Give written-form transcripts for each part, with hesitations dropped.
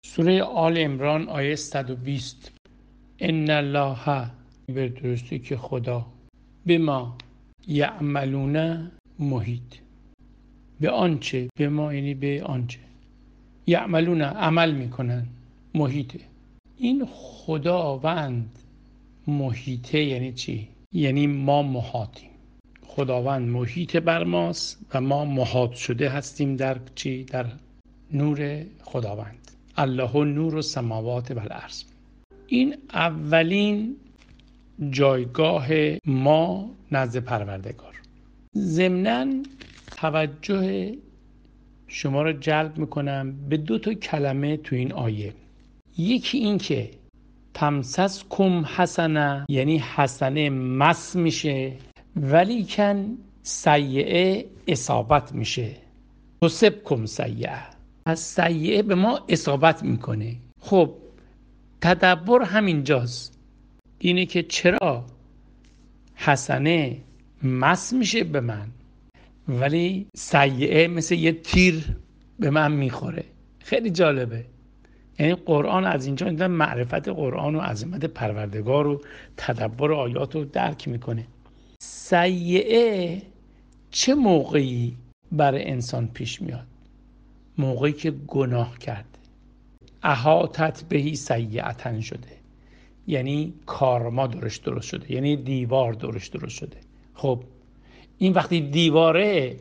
سوره آل عمران آیه 120. ان الله، به درستی که خدا، به ما یعملون محیط، به آنچه، به ما یعنی به آنچه، یعملون عمل میکنن، محیطه. این خداوند محیطه یعنی چی؟ یعنی ما محاطیم. خداوند محیط بر ماست و ما محاط شده هستیم در چی؟ در نور خداوند. الله نور السماوات و الارض. این اولین جایگاه ما نزد پروردگار. ضمناً توجه شما را جلب میکنم به 2 کلمه تو این آیه. یکی این که تمسسکم حسنه، یعنی حسنه مس میشه ولیکن سیئه اصابت میشه. تصبکم سیئه، از سیئه به ما اصابت میکنه. خب تدبر همینجاست، اینه که چرا حسنه مس میشه به من ولی سیئه مثل یه تیر به من میخوره. خیلی جالبه. یعنی قرآن از اینجا معرفت قرآن و عظمت پروردگار و تدبر آیات رو درک میکنه. سیئه چه موقعی برای انسان پیش میاد؟ موقعی که گناه کرده، احاطت بهی سیئتن شده، یعنی کارما درست شده، یعنی دیوار درست شده. خب این وقتی دیواره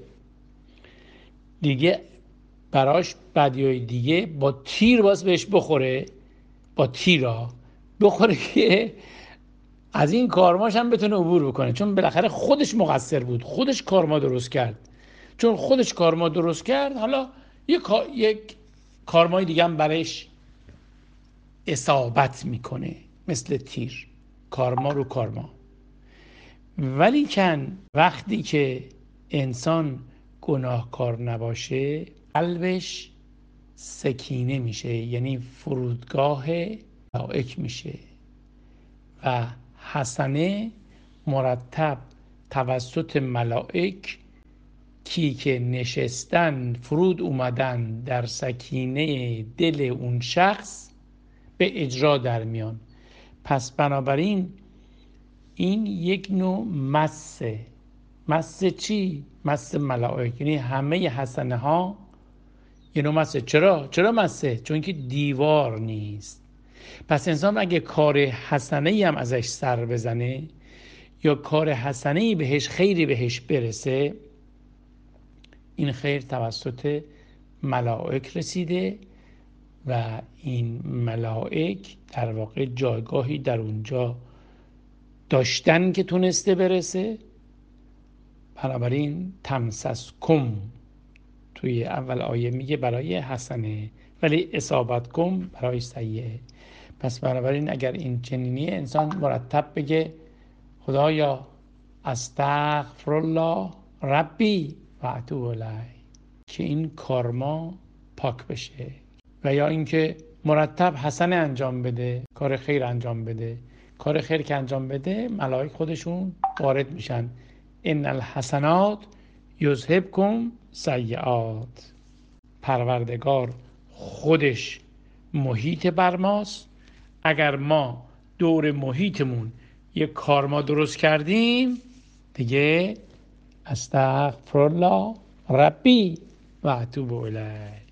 دیگه براش بدیای دیگه با تیر باز بهش بخوره، با تیرا بخوره که از این کارماش هم بتونه عبور بکنه، چون بالاخره خودش مقصر بود، خودش کارما درست کرد. چون خودش کارما درست کرد، حالا یک کارمای دیگه هم برایش اصابت میکنه مثل تیر، کارما رو کارما. ولی کن وقتی که انسان گناهکار نباشه، قلبش سکینه میشه، یعنی فرودگاه ملائک میشه و حسنه مرتب توسط ملائک که نشستن، فرود اومدن در سکینه دل اون شخص، به اجرا در میان. پس بنابراین این یک نوع مسه. مسه چی؟ مسه ملائک، یعنی همه حسنه ها یه نوع مسه. چرا مسه؟ چون که دیوار نیست. پس انسان اگه کار حسنه‌ای هم ازش سر بزنه یا کار حسنه‌ای بهش، خیری بهش برسه، این خیر توسط ملائک رسیده و این ملائک در واقع جایگاهی در اونجا داشتن که تونسته برسه. بنابراین تمسسکم توی اول آیه میگه برای حسنه ولی اصابتکم برای سیئه. پس بنابراین اگر این چنینیه، انسان مرتب بگه خدایا استغفر الله ربی و اتوب الیه، که این کارما پاک بشه. و یا اینکه مرتب حسنه انجام بده، کار خیر انجام بده. کار خیر که انجام بده، ملائک خودشون وارد میشن. ان الحسنات یذهبکم سیئات. پروردگار خودش محیط بر ماست. اگر ما دور محیطمون یک کارما درست کردیم، دیگه استغفر الله ربی و اتوب الیه.